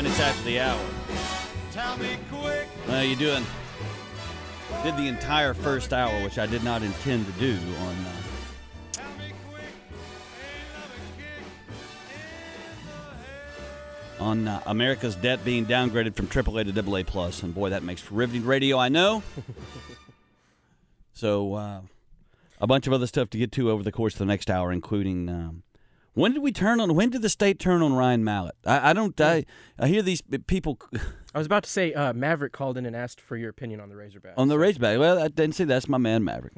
minutes after the hour. Tell me quick. Well, you did the entire first hour, which I did not intend to do Tell me quick. on America's debt being downgraded from AAA to AA plus, and boy, that makes riveting radio. I know. So, a bunch of other stuff to get to over the course of the next hour, including when did the state turn on Ryan Mallett? I hear these people. I was about to say Maverick called in and asked for your opinion on the Razorbacks. On the Razorback. Well, I didn't say that's my man, Maverick.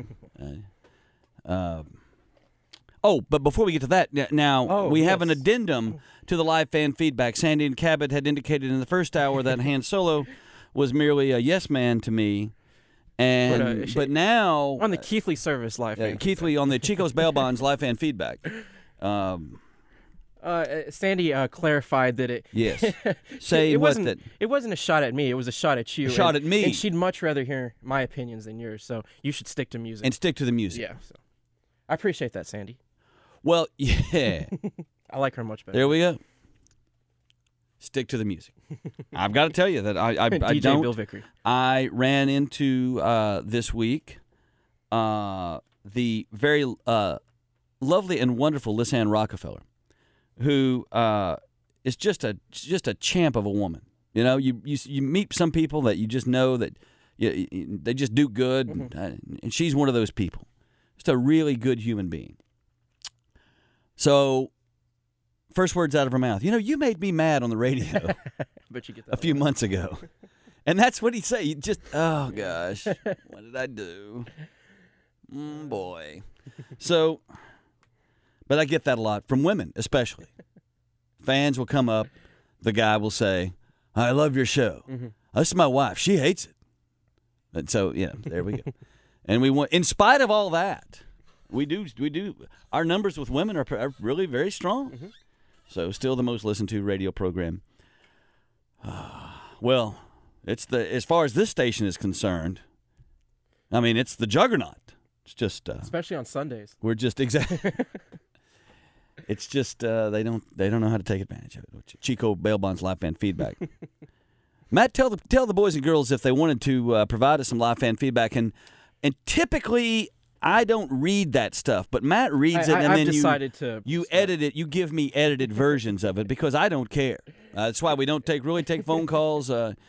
But before we get to that, now we have an addendum to the live fan feedback. Sandy and Cabot had indicated in the first hour that Han Solo was merely a yes man to me. But now on the Keithley service live fan Keithley on the Chico's Bail Bonds live fan feedback. Sandy clarified that it. Yes. Say it what wasn't. that. It wasn't a shot at me. It was a shot at you. A shot at me. And she'd much rather hear my opinions than yours. So you should stick to music. And stick to the music. Yeah. So I appreciate that, Sandy. Well, yeah. I like her much better. There we go. Stick to the music. I've got to tell you that I DJ don't. Bill Vickery. I ran into this week the very lovely and wonderful Lisanne Rockefeller, who is just a champ of a woman. You know, you meet some people that you just know that they just do good, and she's one of those people. Just a really good human being. So, first words out of her mouth, you made me mad on the radio But you get that a few months ago. And that's what he'd say. Oh, gosh, what did I do? Boy. So, but I get that a lot from women, especially. Fans will come up. The guy will say, I love your show. This is my wife. She hates it. And so, there we go. And we want, in spite of all that, we do. Our numbers with women are really very strong. So, still the most listened to radio program. Well, it's as far as this station is concerned. I mean, it's the juggernaut. It's just especially on Sundays. We're just exactly. It's just they don't know how to take advantage of it. Chico Bail Bonds live fan feedback. Matt, tell the boys and girls if they wanted to provide us some live fan feedback, and typically I don't read that stuff, but Matt reads it, and I've then decided you edit it. You give me edited versions of it because I don't care. That's why we don't take phone calls.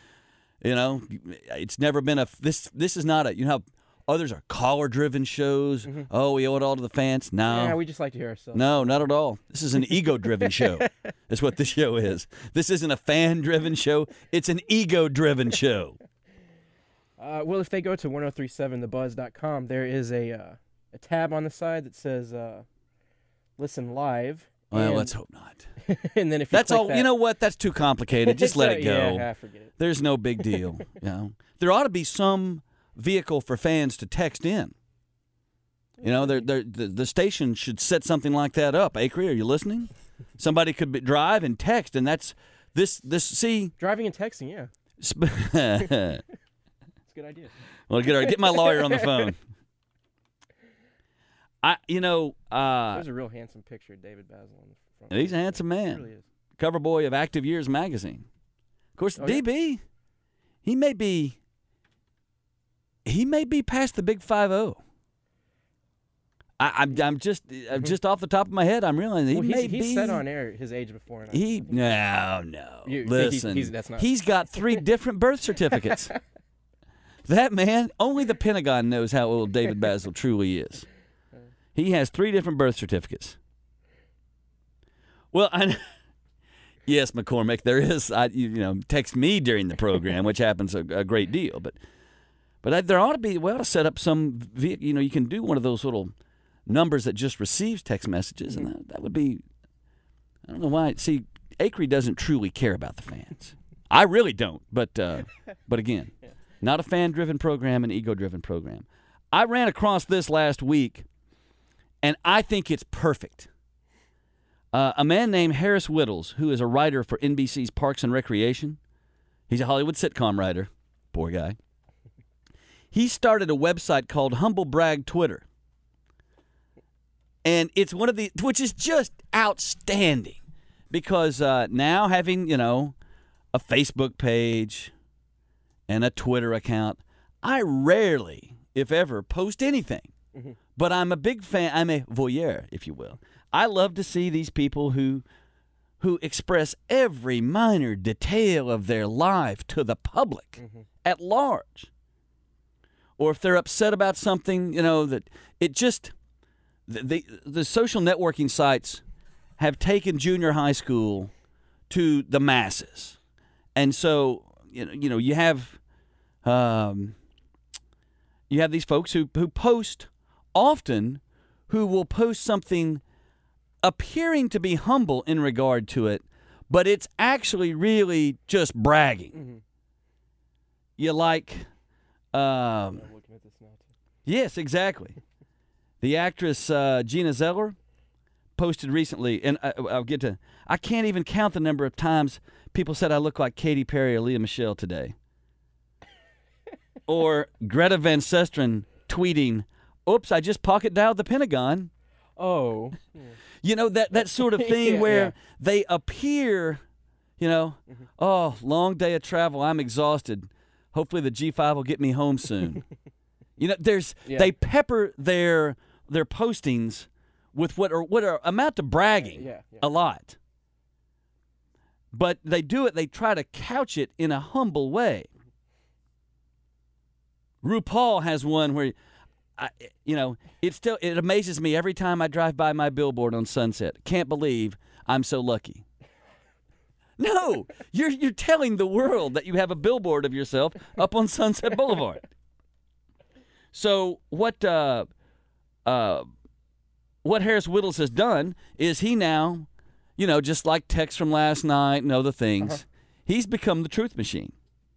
It's never been this is not a how others are caller-driven shows. Oh, we owe it all to the fans. No. Yeah, we just like to hear ourselves. No, not at all. This is an ego-driven show. That's what this show is. This isn't a fan-driven show. It's an ego-driven show. Well, if they go to 1037thebuzz.com, there is a tab on the side that says Listen Live. Well, let's hope not. And then if you That's click all. that, You know what? That's too complicated. Just let it go. Yeah, forget it. There's no big deal. There ought to be some vehicle for fans to text in. The station should set something like that up. Acri, are you listening? Somebody could drive and text, and that's this. See, driving and texting, yeah. It's a good idea. Well, get my lawyer on the phone. There's a real handsome picture of David Basil on the front. He's a handsome man. He really is. Cover boy of Active Years magazine. Of course, DB, he may be past the big 5-0. I'm just off the top of my head. I'm realizing he's said on air his age before. No. Listen, that's not. He's got 3 different birth certificates. That man, only the Pentagon knows how old David Basil truly is. He has 3 different birth certificates. Well, yes, McCormick, there is. Text me during the program, which happens a great deal. But there ought to be. We ought to set up some. You can do one of those little numbers that just receives text messages, and that would be. I don't know why. See, Acri doesn't truly care about the fans. I really don't. But again, not a fan-driven program, an ego-driven program. I ran across this last week, and I think it's perfect. A man named Harris Whittles, who is a writer for NBC's Parks and Recreation. He's a Hollywood sitcom writer. Poor guy. He started a website called Humble Brag Twitter. And it's one of which is just outstanding. Because now having, a Facebook page and a Twitter account. I rarely, if ever, post anything. Mm-hmm. But I'm a big fan. I'm a voyeur, if you will. I love to see these people who express every minor detail of their life to the public at large. Or if they're upset about something, that it just the social networking sites have taken junior high school to the masses. And so, you have these folks who post often, who will post something appearing to be humble in regard to it, but it's actually really just bragging. Mm-hmm. You like, I'm looking at this now too. yes, exactly. The actress Gina Zeller posted recently, and I can't even count the number of times people said I look like Katy Perry or Leah Michele today. Or Greta Van Susteren tweeting, "Oops, I just pocket dialed the Pentagon." Oh. That sort of thing Yeah, where yeah. they appear, oh, long day of travel, I'm exhausted. Hopefully the G5 will get me home soon. Yeah. They pepper their postings with what are amount to bragging Yeah. a lot. But they try to couch it in a humble way. RuPaul has one where it amazes me every time I drive by my billboard on Sunset. Can't believe I'm so lucky. No, you're telling the world that you have a billboard of yourself up on Sunset Boulevard. So what Harris Whittles has done is he now, just like text from last night and other things, he's become the truth machine.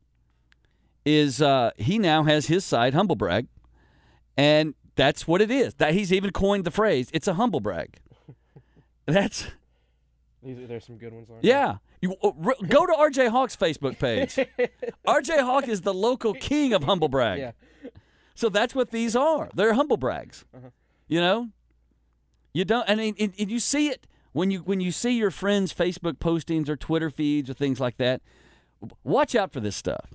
He now has his site, Humble Brag, and that's what it is. That he's even coined the phrase, it's a humble brag. There's some good ones on yeah. Go to R.J. Hawk's Facebook page. R.J. Hawk is the local king of humble brag. Yeah. So that's what these are. They're humble brags. You don't, and you see it when you see your friends' Facebook postings or Twitter feeds or things like that. Watch out for this stuff.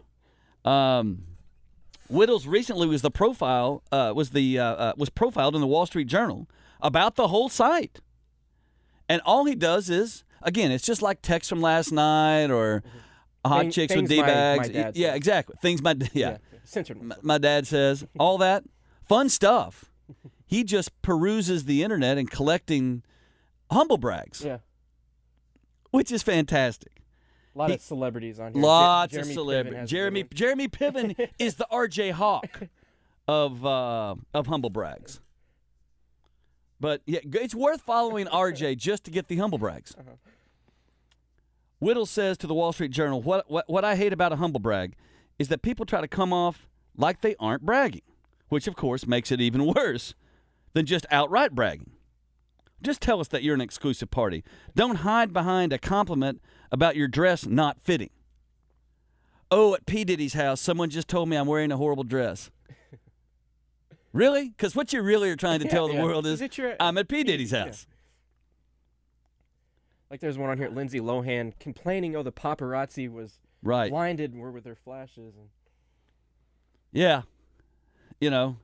Whittles recently was profiled in the Wall Street Journal about the whole site, and all he does is, again, it's just like text from last night or hot chicks with D-bags. Yeah, exactly. Things my dad says, all that fun stuff. He just peruses the internet and collecting humble brags. Yeah. Which is fantastic. A lot of celebrities on here. Lots Jeremy of celebrities. Piven Jeremy Piven is the R.J. Hawk of humble brags. But yeah, it's worth following R.J. just to get the humble brags. Whittle says to the Wall Street Journal, what I hate about a humble brag is that people try to come off like they aren't bragging, which of course makes it even worse than just outright bragging. Just tell us that you're an exclusive party. Don't hide behind a compliment about your dress not fitting. Oh, at P. Diddy's house, someone just told me I'm wearing a horrible dress. Really? Because what you really are trying to tell the world is I'm at P. Diddy's house. Like there's one on here, Lindsay Lohan complaining, the paparazzi was blinded with their flashes. And yeah. the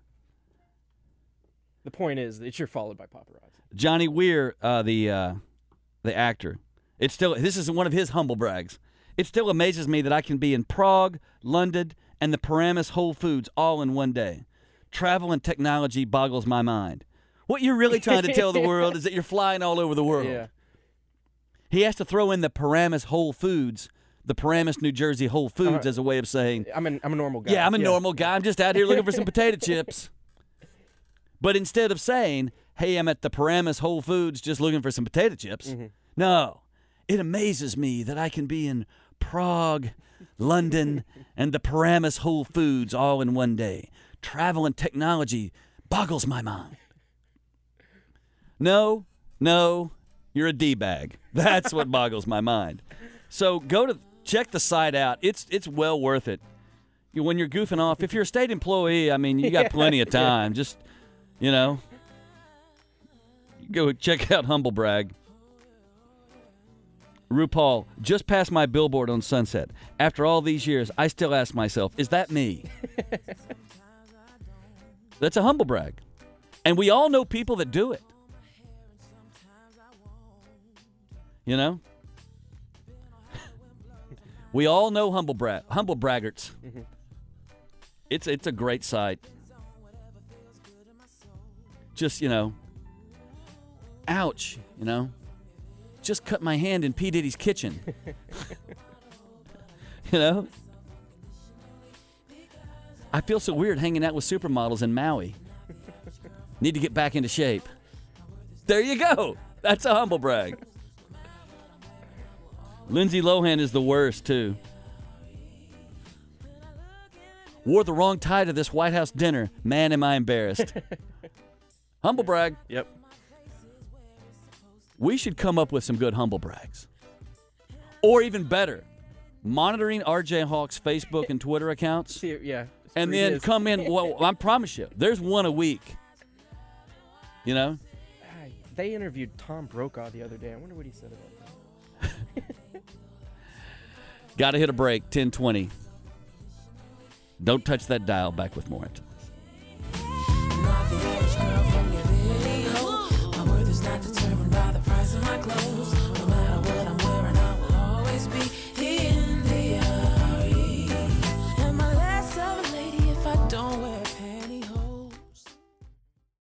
point is that you're followed by paparazzi. Johnny Weir, the actor, this is one of his humble brags. It still amazes me that I can be in Prague, London, and the Paramus Whole Foods all in one day. Travel and technology boggles my mind. What you're really trying to tell the world is that you're flying all over the world. Yeah. He has to throw in the Paramus Whole Foods, the Paramus, New Jersey Whole Foods as a way of saying, I'm a normal guy. Yeah, I'm a normal guy. I'm just out here looking for some potato chips. But instead of saying, hey, I'm at the Paramus Whole Foods just looking for some potato chips. No, it amazes me that I can be in Prague, London, and the Paramus Whole Foods all in one day. Travel and technology boggles my mind. No, you're a D-bag. That's what boggles my mind. So check the site out. It's well worth it. When you're goofing off, if you're a state employee, I mean, you got plenty of time. Just, go check out Humble Brag. RuPaul, just past my billboard on Sunset. After all these years, I still ask myself, is that me? That's a humble brag. And we all know people that do it. You know? We all know humble braggarts. Mm-hmm. It's a great sight. Just, ouch, just cut my hand in P. Diddy's kitchen. I feel so weird hanging out with supermodels in Maui. Need to get back into shape. There you go. That's a humble brag. Lindsay Lohan is the worst, too. Wore the wrong tie to this White House dinner. Man, am I embarrassed. Humble brag. Yep. We should come up with some good humble brags. Or even better, monitoring RJ Hawk's Facebook and Twitter accounts. See, yeah. And then come in. Well, I promise you, there's one a week. They interviewed Tom Brokaw the other day. I wonder what he said about that. Got to hit a break, 10:20. Don't touch that dial. Back with more.